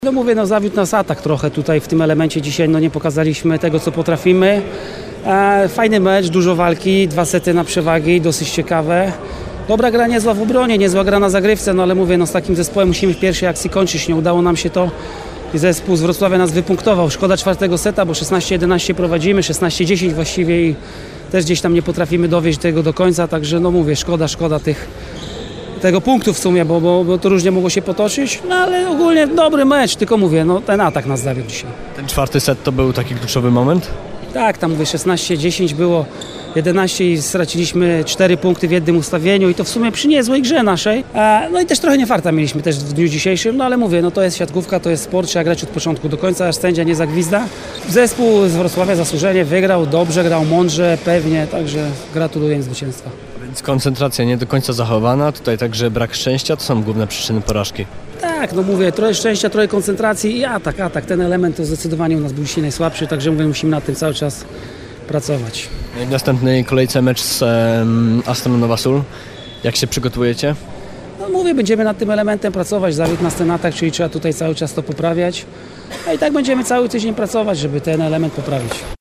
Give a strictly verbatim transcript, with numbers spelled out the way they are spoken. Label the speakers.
Speaker 1: No mówię, no zawiódł nas atak trochę tutaj w tym elemencie dzisiaj, no nie pokazaliśmy tego, co potrafimy. E, fajny mecz, dużo walki, dwa sety na przewagi, dosyć ciekawe. Dobra gra, niezła w obronie, niezła gra na zagrywce, no ale mówię, no z takim zespołem musimy w pierwszej akcji kończyć, nie udało nam się to. I zespół z Wrocławia nas wypunktował. Szkoda czwartego seta, bo szesnaście jedenaście prowadzimy, szesnaście dziesięć właściwie i też gdzieś tam nie potrafimy dowieść tego do końca, także no mówię, szkoda, szkoda tych tego punktu w sumie, bo, bo, bo to różnie mogło się potoczyć, no ale ogólnie dobry mecz, tylko mówię, no ten atak nas zawiódł dzisiaj.
Speaker 2: Ten czwarty set to był taki kluczowy moment?
Speaker 1: Tak, tam mówię, szesnaście dziesięć było, jedenaście i straciliśmy cztery punkty w jednym ustawieniu i to w sumie przy niezłej grze naszej. E, no i też trochę niefarta mieliśmy też w dniu dzisiejszym, no ale mówię, no to jest siatkówka, to jest sport, trzeba grać od początku do końca, aż sędzia nie zagwizda. Zespół z Wrocławia zasłużenie wygrał, dobrze grał, mądrze, pewnie, także gratuluję zwycięstwa.
Speaker 2: Więc koncentracja nie do końca zachowana, tutaj także brak szczęścia, to są główne przyczyny porażki.
Speaker 1: Tak, no mówię, trochę szczęścia, trochę koncentracji i atak, atak. Ten element to zdecydowanie u nas był dzisiaj najsłabszy, także mówię, musimy nad tym cały czas pracować.
Speaker 2: W następnej kolejce mecz z um, Astrą Nowa Sól. Jak się przygotujecie?
Speaker 1: No mówię, będziemy nad tym elementem pracować, zawiódł nas ten atak, czyli trzeba tutaj cały czas to poprawiać. A i tak będziemy cały tydzień pracować, żeby ten element poprawić.